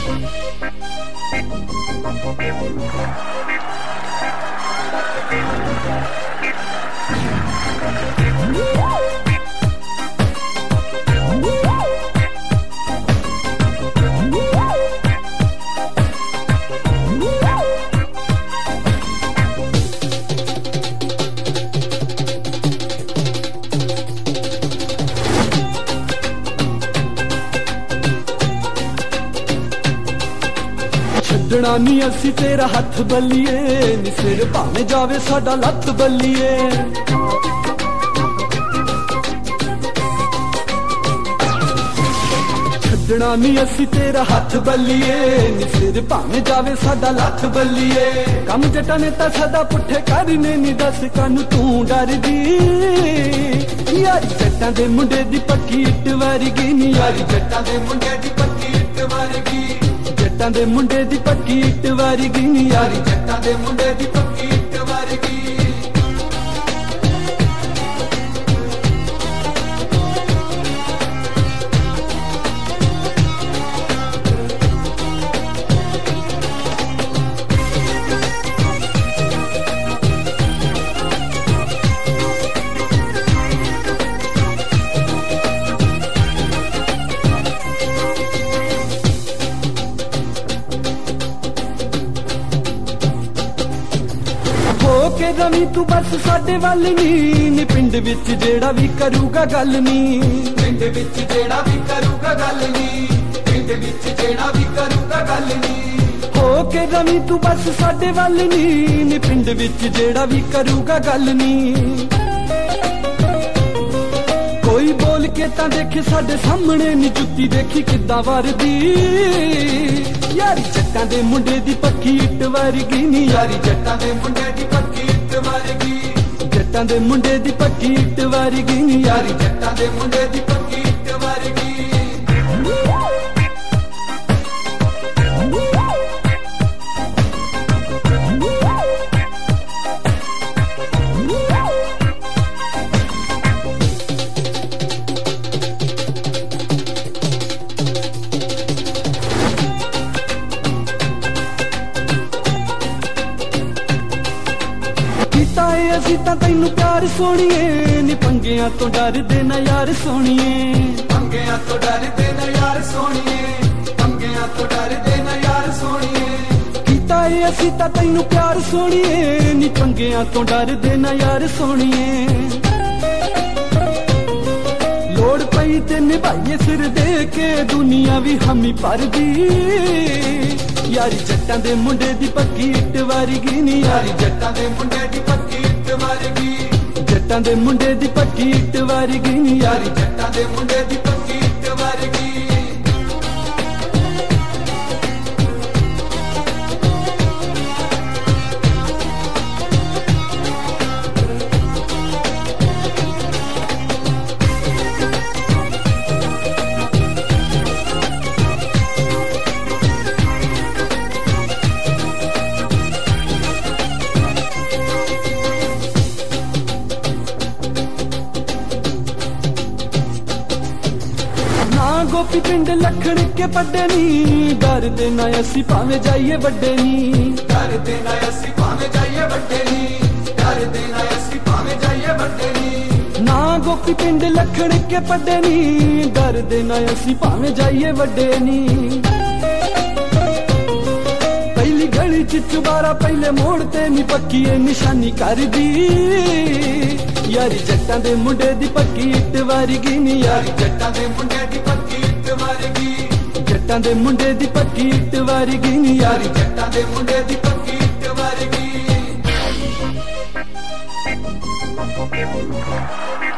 छड्डना नी असी तेरा हथ बल्लिए, नी सिर भावे जावे साडा लत बल्लिए। छड्डना नी असी तेरा हथ बल्लिए, नी सिर भावे जावे साडा लत बल्लिए। कम जटा ने तां सदा पुठे करने, नी दस कानू तू डरदी। यारी जट्टां दे मुंडे दी पक्की इट वर्गी नी, यारी जट्टां दे मुंडे दी पक्की इट वर्गी। जट्टां दे मुंडे दी पक्की इट वर्गी नी, यारी जट्टां दे मुंडे दी पक्की इट वर्गी। के रवि तू बस साडे वल नी, पिंड विच जेड़ा भी करूगा गल नी। पिंड विच जेड़ा भी करूगा गल नी, पिंड विच जेड़ा भी करूगा गल नी। हो के रवि तू बस साडे वल नी, पिंड विच जेड़ा भी करूगा गल नी। कोई बोल के तां देखे साडे सामने नी, जुत्ती देखी किद्दां वरदी। यारी जट्टां दे मुंडे दी पक्की इट वर्गी नी, यारी जट्टां दे मुंडे दी पक्की इट वर्गी। जट्टां दे मुंडे दी पक्की इट वर्गी नी, यारी जट्टां दे मुंडे दी पक्की इट वर्गी। असी तां तैनू प्यार सोणीए, नी पंगियां तो डरदे ना यार सोणीए। पंगियां तो डरदे ना यार सोणीए, पंगियां तो डरदे ना यार सोणीए। कीता ए असी तां तैनू प्यार सोणीए, नी पंगियां तो डरदे ना यार सोणीए। लोड़ पई ते निभाईए सिर दे के, दुनिया भी हमी भरदी। यारी जट्टां दे मुंडे दी पक्की इट वर्गी नी, यारी जट्टां दे मुंडे दी पक्की इट वर्गी। जट्टां दे मुंडे दी पक्की इट वर्गी नी, यारी जट्टां दे मुंडे दी पक्की इट वर्गी। गोपी पिंड लखन के बड़े नी, डरदे ना असी भावे जाइए बड़े नी। डरदे ना असी भावे जाइए बड़े नी, डरदे ना असी भावे जाइए बड़े नी। ना गोपी पिंड लखन के बड़े नी, डरदे ना असी भावे जाइए बड़े नी। पहली गली च चुबारा पहले मोड़ ते नी, पक्की निशानी कर दी। यारी जट्टां दे मुंडे दी पक्की इट वर्गी नी, यारी जट्टां दे मुंडे दी पक्की इट वर्गी। जट्टां दे मुंडे दी पक्की इट वर्गी नी, यारी जट्टां दे मुंडे दी पक्की इट वर्गी।